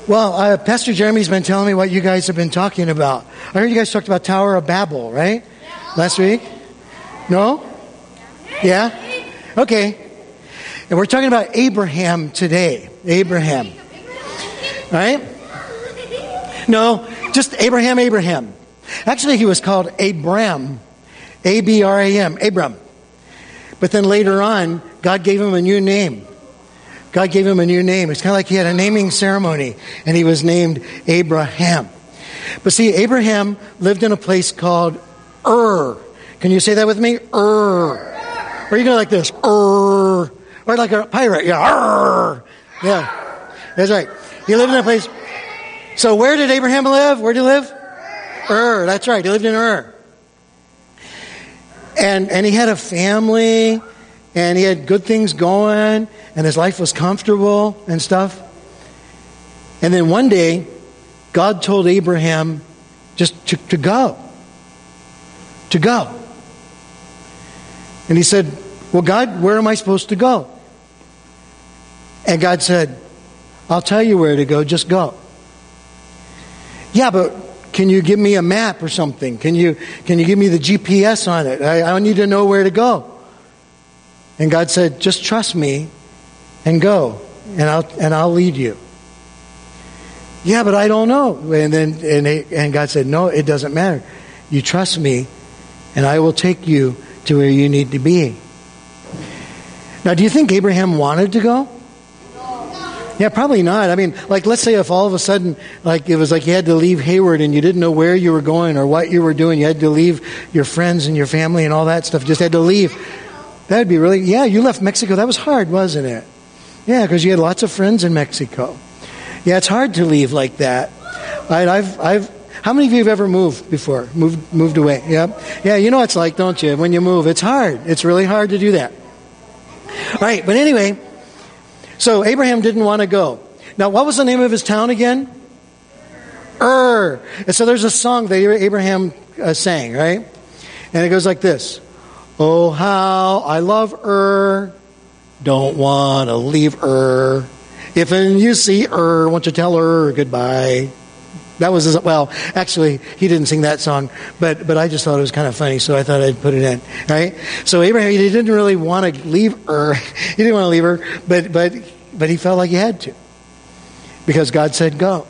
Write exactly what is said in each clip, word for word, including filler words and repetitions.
Well, uh, Pastor Jeremy's been telling me what you guys have been talking about. I heard you guys talked about Tower of Babel, right? Last week? No? Yeah? Okay. And we're talking about Abraham today. Abraham. Right? No, just Abraham, Abraham. Actually, he was called Abram. A B R A M. Abram. But then later on, God gave him a new name. God gave him a new name. It's kind of like he had a naming ceremony, and he was named Abraham. But see, Abraham lived in a place called Ur. Can you say that with me? Ur. Or you go like this, Ur. Or like a pirate, yeah, Ur. Yeah, that's right. He lived in a place. So where did Abraham live? Where did he live? Ur. That's right. He lived in Ur. And and he had a family, and he had good things going, and his life was comfortable and stuff. And then one day, God told Abraham just to, to go. To go. And he said, well, God, where am I supposed to go? And God said, I'll tell you where to go, just go. Yeah, but can you give me a map or something? Can you can you give me the G P S on it? I, I need to know where to go. And God said, just trust me and go, and I'll and I'll lead you. Yeah, but I don't know. And then and, and God said, no, it doesn't matter. You trust me, and I will take you to where you need to be. Now, do you think Abraham wanted to go? Yeah, probably not. I mean, like, let's say if all of a sudden, like, it was like you had to leave Hayward and you didn't know where you were going or what you were doing. You had to leave your friends and your family and all that stuff. You just had to leave. That would be really, yeah, you left Mexico. That was hard, wasn't it? Yeah, because you had lots of friends in Mexico. Yeah, it's hard to leave like that. Right, I've, I've, how many of you have ever moved before? Moved, moved away? Yeah, yeah. You know what it's like, don't you? When you move, it's hard. It's really hard to do that. All right, but anyway, so Abraham didn't want to go. Now, what was the name of his town again? Ur. And so there's a song that Abraham uh, sang, right? And it goes like this. Oh, how I love Ur. Don't want to leave Ur. If you see Ur, won't you tell Ur goodbye? That was his, well, actually, he didn't sing that song, but but I just thought it was kind of funny, so I thought I'd put it in, right? So Abraham, he didn't really want to leave Ur. He didn't want to leave Ur, but but but he felt like he had to, because God said go.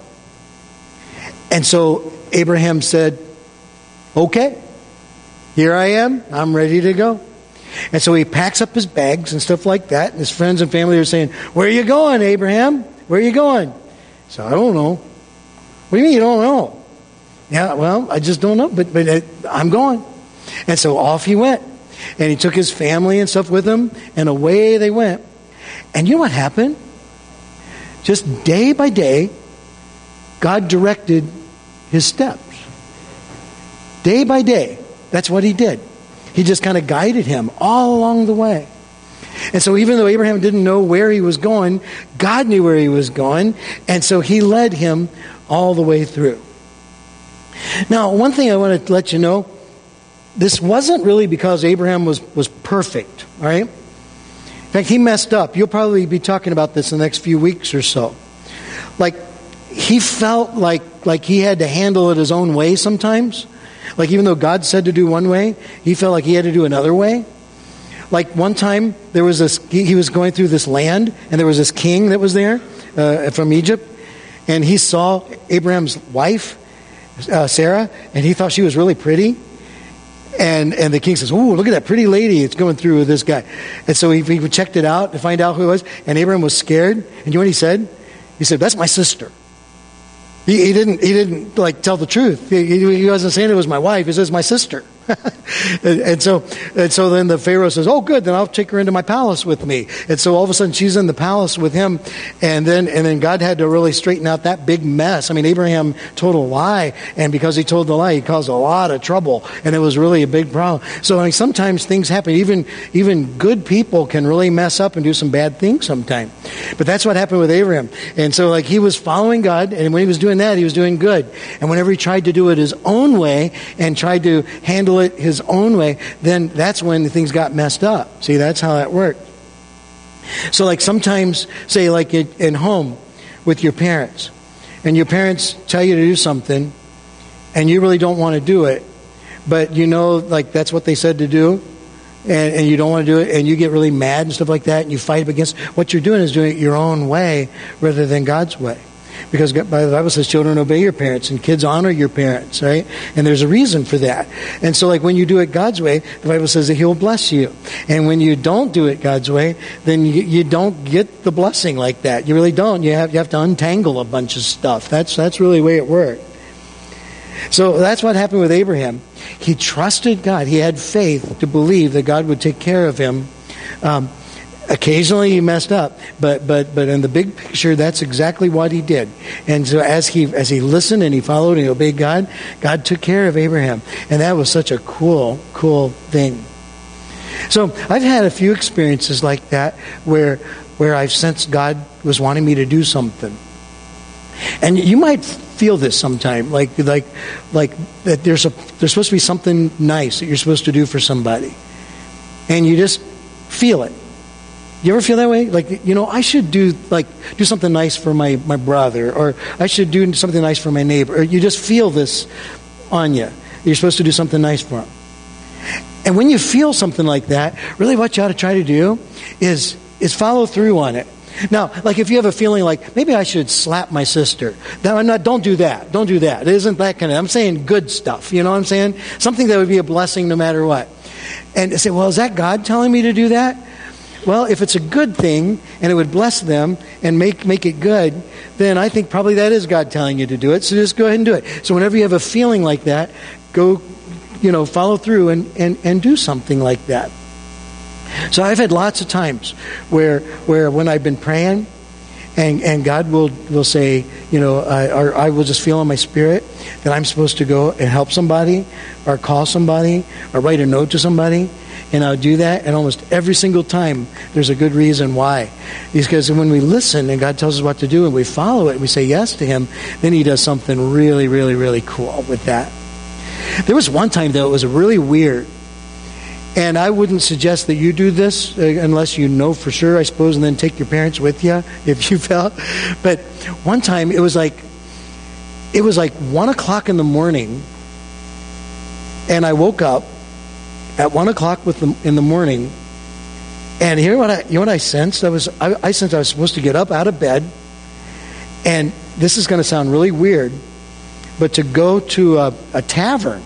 And so Abraham said, okay, here I am, I'm ready to go. And so he packs up his bags and stuff like that, and his friends and family are saying, where are you going, Abraham? Where are you going? So I don't know. What do you mean you don't know? Yeah, well, I just don't know, but but uh, I'm going. And so off he went. And he took his family and stuff with him, and away they went. And you know what happened? Just day by day, God directed his steps. Day by day, that's what he did. He just kind of guided him all along the way. And so even though Abraham didn't know where he was going, God knew where he was going, and so he led him all the way through. Now, one thing I want to let you know, this wasn't really because Abraham was, was perfect, all right? In fact, he messed up. You'll probably be talking about this in the next few weeks or so. Like, he felt like, like he had to handle it his own way sometimes. Like, even though God said to do one way, he felt like he had to do another way. Like, one time, there was this, he, he was going through this land, and there was this king that was there uh, from Egypt. And he saw Abraham's wife, uh, Sarah, and he thought she was really pretty. And and the king says, "Oh, look at that pretty lady that's going through with this guy." And so he, he checked it out to find out who it was. And Abraham was scared. And you know what he said? He said, "That's my sister." He, he didn't he didn't like tell the truth. He, he wasn't saying it was my wife. He says my sister. and, and so and so then the Pharaoh says, "Oh, good. Then I'll take her into my palace with me." And so all of a sudden she's in the palace with him. And then and then God had to really straighten out that big mess. I mean, Abraham told a lie, and because he told the lie, he caused a lot of trouble, and it was really a big problem. So I mean, sometimes things happen. Even even good people can really mess up and do some bad things sometimes. But that's what happened with Abraham. And so like he was following God, and when he was doing that, he was doing good. And whenever he tried to do it his own way and tried to handle it his own way, then that's when things got messed up. See, that's how that worked. So like sometimes, say like in home with your parents, and your parents tell you to do something, and you really don't want to do it, but you know, like, that's what they said to do, and, and you don't want to do it, and you get really mad and stuff like that, and you fight against, what you're doing is doing it your own way rather than God's way. Because the Bible says, children, obey your parents, and kids honor your parents, right? And there's a reason for that. And so, like, when you do it God's way, the Bible says that He'll bless you. And when you don't do it God's way, then you, you don't get the blessing like that. You really don't. You have you have to untangle a bunch of stuff. That's that's really the way it worked. So that's what happened with Abraham. He trusted God. He had faith to believe that God would take care of him. Um, Occasionally he messed up, but but but in the big picture, that's exactly what he did. And so as he as he listened and he followed and he obeyed God, God took care of Abraham, and that was such a cool cool thing. So I've had a few experiences like that where where I've sensed God was wanting me to do something, and you might feel this sometime, like like like that there's a there's supposed to be something nice that you're supposed to do for somebody, and you just feel it. You ever feel that way? Like, you know, I should do like do something nice for my, my brother, or I should do something nice for my neighbor. Or you just feel this on you. You're supposed to do something nice for them. And when you feel something like that, really what you ought to try to do is is follow through on it. Now, like if you have a feeling like, maybe I should slap my sister. Now, I'm not, don't do that. Don't do that. It isn't that kind of, I'm saying good stuff. You know what I'm saying? Something that would be a blessing no matter what. And say, well, is that God telling me to do that? Well, if it's a good thing and it would bless them and make make it good, then I think probably that is God telling you to do it. So just go ahead and do it. So whenever you have a feeling like that, go, you know, follow through and, and, and do something like that. So I've had lots of times where where when I've been praying and, and God will, will say, you know, I, or I will just feel in my spirit that I'm supposed to go and help somebody or call somebody or write a note to somebody. And I'll do that, and almost every single time there's a good reason why. Because when we listen and God tells us what to do and we follow it and we say yes to Him, then He does something really, really, really cool with that. There was one time, though, it was really weird. And I wouldn't suggest that you do this uh, unless you know for sure, I suppose, and then take your parents with you if you felt. But one time it was like, it was like one o'clock in the morning, and I woke up at one o'clock with the, in the morning, and here what I you know what I sensed I was I, I sensed I was supposed to get up out of bed, and this is going to sound really weird, but to go to a, a tavern.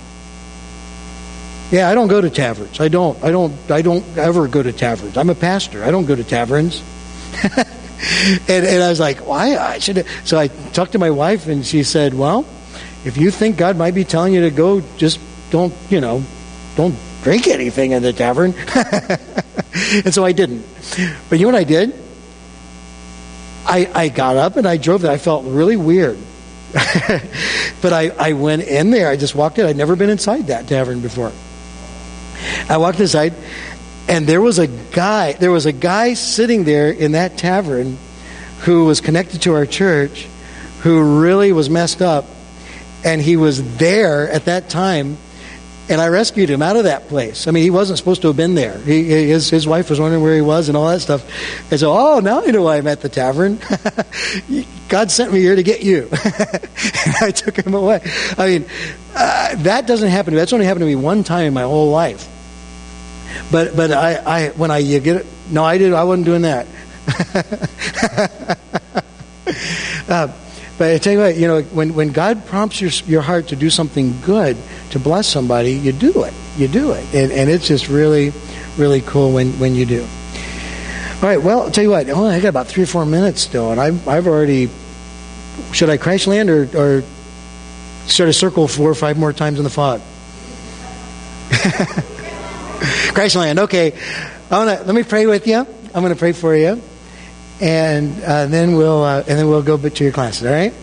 Yeah, I don't go to taverns. I don't. I don't. I don't ever go to taverns. I'm a pastor. I don't go to taverns. and, and I was like, why? I should. So I talked to my wife, and she said, well, if you think God might be telling you to go, just don't. You know, don't drink anything in the tavern. And so I didn't. But you know what I did? I I got up and I drove there. I felt really weird. But I, I went in there. I just walked in. I'd never been inside that tavern before. I walked inside, and there was a guy. There was a guy sitting there in that tavern who was connected to our church, who really was messed up, and he was there at that time. And I rescued him out of that place. I mean, he wasn't supposed to have been there. He, his his wife was wondering where he was and all that stuff. And so, oh, now I know why I'm at the tavern. God sent me here to get you. And I took him away. I mean, uh, that doesn't happen to me. That's only happened to me one time in my whole life. But but I, I when I you get it, no, I did. I wasn't doing that. uh, But I tell you what, you know, when, when God prompts your your heart to do something good, to bless somebody, you do it. You do it. And, and it's just really, really cool when, when you do. All right, well, I'll tell you what. Oh, I got about three or four minutes still, and I've, I've already... Should I crash land or, or start a circle four or five more times in the fog? Crash land, okay. I wanna, let me pray with you. I'm going to pray for you. And uh, then we'll uh, and then we'll go to your classes. All right.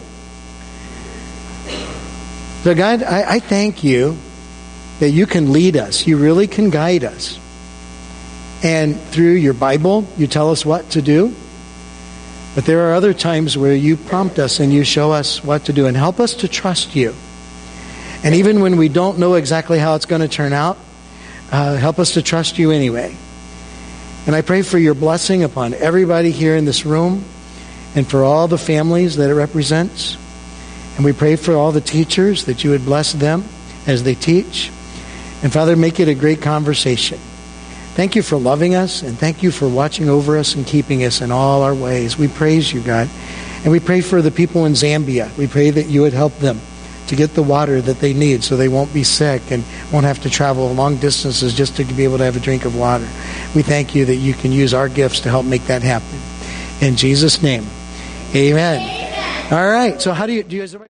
So God, I, I thank you that you can lead us. You really can guide us. And through your Bible, you tell us what to do. But there are other times where you prompt us and you show us what to do and help us to trust you. And even when we don't know exactly how it's going to turn out, uh, help us to trust you anyway. And I pray for your blessing upon everybody here in this room and for all the families that it represents. And we pray for all the teachers that you would bless them as they teach. And Father, make it a great conversation. Thank you for loving us, and thank you for watching over us and keeping us in all our ways. We praise you, God. And we pray for the people in Zambia. We pray that you would help them to get the water that they need so they won't be sick and won't have to travel long distances just to be able to have a drink of water. We thank you that you can use our gifts to help make that happen. In Jesus' name, amen. Amen. All right, so how do you, do you guys...